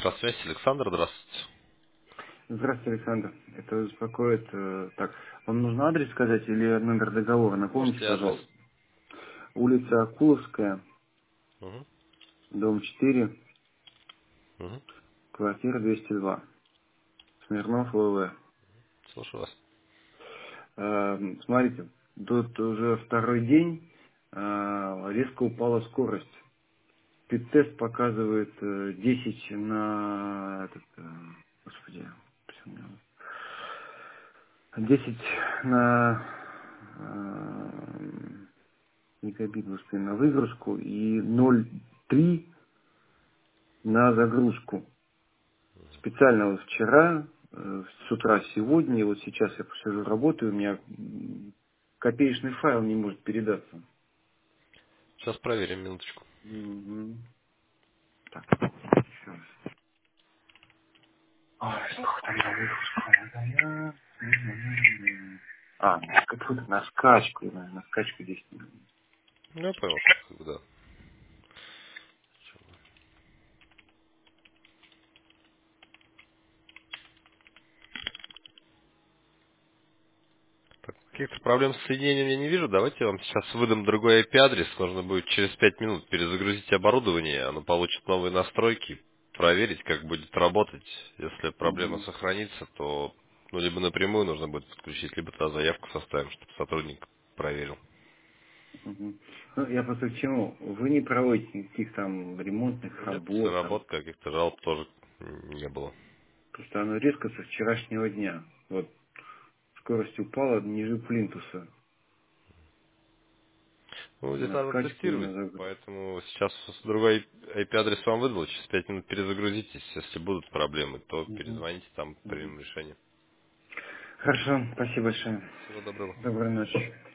Электросвязь, Александр, здравствуйте. Здравствуйте, Александр. Это беспокоит. Так, вам нужно адрес сказать или номер договора? Напомните, Можете адрес. пожалуйста. Улица Акуловская, Угу. дом 4, Угу. квартира 202. Смирнов, ЛВ. Слушаю вас. Смотрите, тут уже второй день резко упала скорость. Спид-тест показывает 10 на... господи, почему у меня 10 на мегабит на выгрузку и 0,3 на загрузку. Специально вот вчера, с утра сегодня, и вот сейчас я посижу работаю, у меня копеечный файл не может передаться. Сейчас проверим, минуточку. Мгм. Так, еще раз. Ой, сколько там на выгрузку? Тут на скачку 10 минут. Ну, я понял, когда. Так, каких-то проблем с соединением я не вижу. Давайте я вам сейчас выдам другой IP-адрес. Нужно будет через 5 минут перезагрузить оборудование. Оно получит новые настройки. Проверить, как будет работать. Если проблема Мгм. сохранится, то либо напрямую нужно будет подключить, либо туда заявку составим, чтобы сотрудник проверил. Мгм. Ну, я просто к чему? Вы не проводите никаких там ремонтных Нет, работ, там, работ, каких-то жалоб тоже не было. просто оно резко со вчерашнего дня. Вот скорость упала ниже плинтуса Ну, здесь на надо скачку и тестировать, на загрузку. поэтому сейчас другой IP-адрес вам выдал, через 5 минут перезагрузитесь. Если будут проблемы, то Мгм. перезвоните, там Мгм. примем решение. Хорошо, спасибо большое. Всего доброго. Доброй ночи.